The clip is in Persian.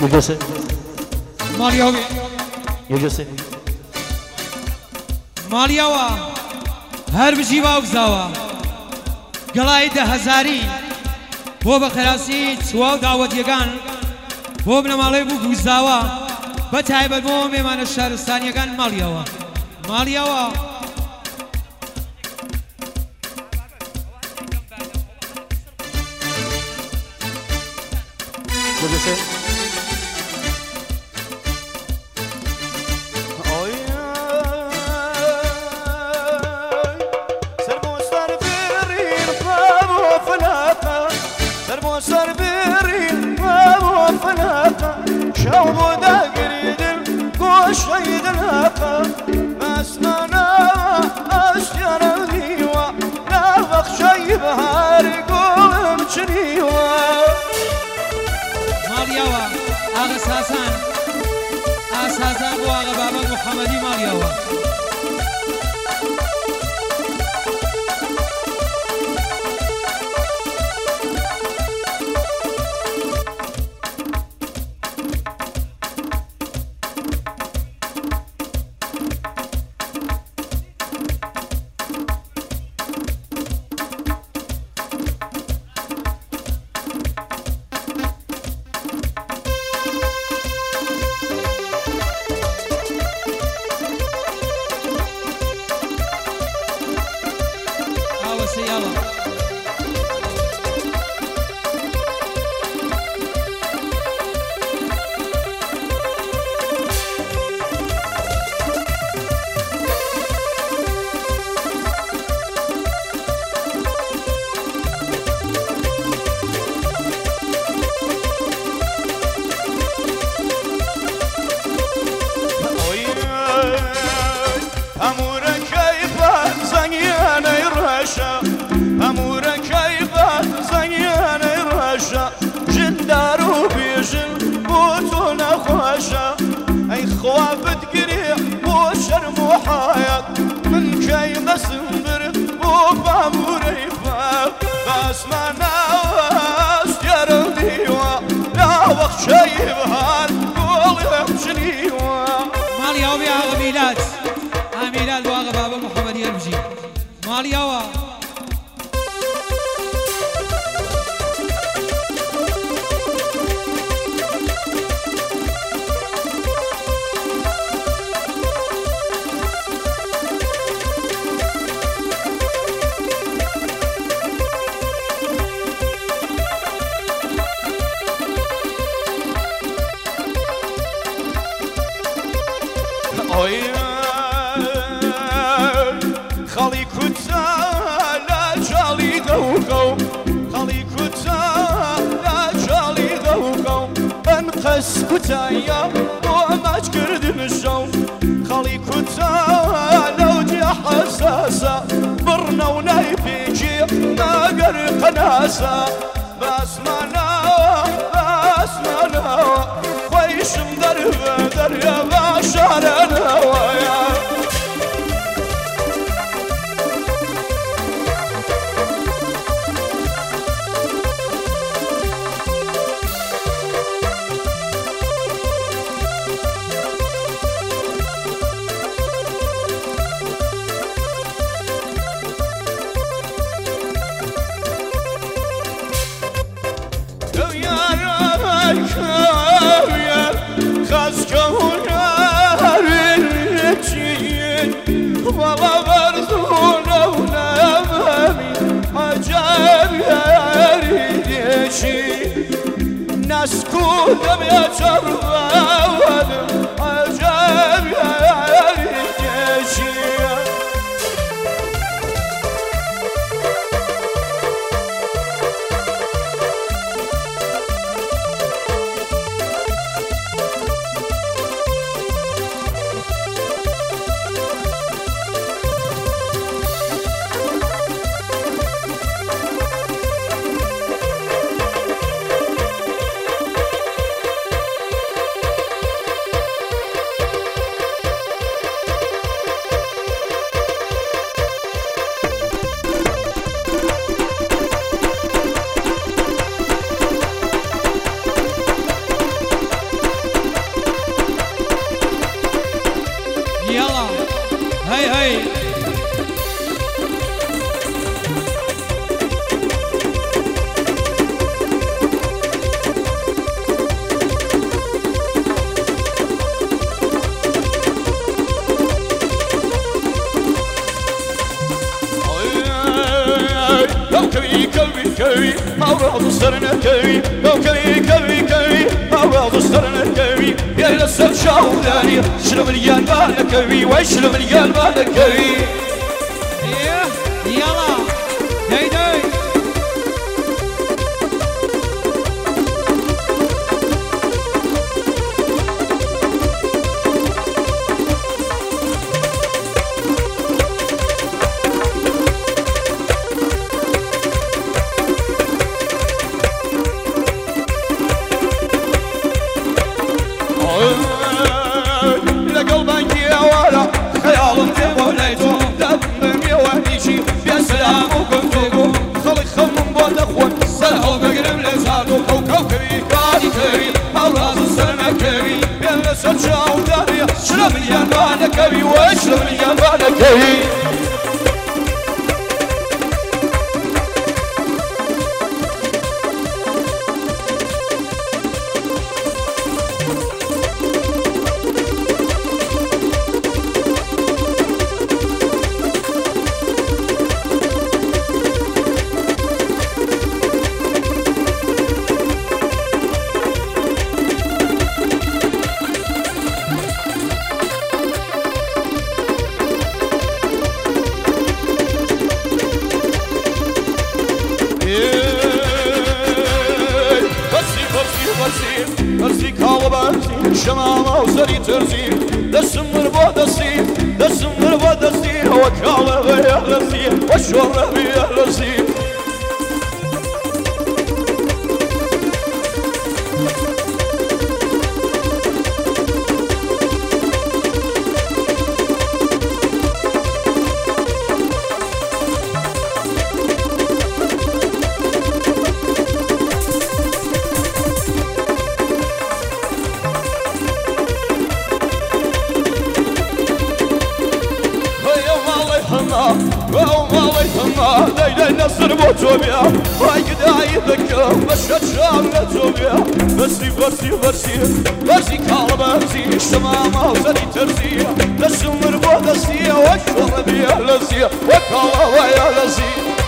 يجلسه مالياوي يجلسه مالياوا هر بجی واوزاوا گلای 10,000 بۆ بە خراسی چواو داوەتیەکان بۆ بنەماڵەی بوو گوزاوە بە تایبەت بۆ مێمانە شارستانیەکان ماڵیەوە ماڵیەوە يجلسه شوبو دا قريدل قوشيد الهقا مسمانا أشيار الهيوة نافق شي بهاري قولم چنيوة مالياوا آغا ساسان بو آغا بابا محمدي مالياوا مالياوي آغا ميلاد بو آغا بابا محمدي البجي مالياوا خەڵی کوچە لە جاڵی دەوقە و خەڵی کوچە لە جاڵی دەوقە و ئەنقەس کوتایە بۆ ماچکردن شەو خەڵی کوچە لەو جێ حەساسە بڕنە و نای پێچێ ناگەر قەناسە باسمانەوە خۆیشم دەربە دەریا باشارەنەوە نسكون دم يتروّل عجب يا ريتشي هاي هاي كوي أوراض السرنا كوي كوي أوراض السرنا كوي يا لسه شاوداني شنو مليان بالك كوي وشنو مليان بالك كوي يلا داي داي شنو مليان بالك كوي وشنو مليان بالك كوي برسي كالبرسي شمامة وسري ترسي دسمر بودسي دسمر بودسي وكالة بيالسي وشورة بيالسي ليلى نصر بوتوبيا هاي قداي ذكر مشهد شام نتوبيا برسي برسي برسي برسي كالبرسي شمامة وسري ترسي دسمر بودسي وشرب يا لسي وكالا ويا لسي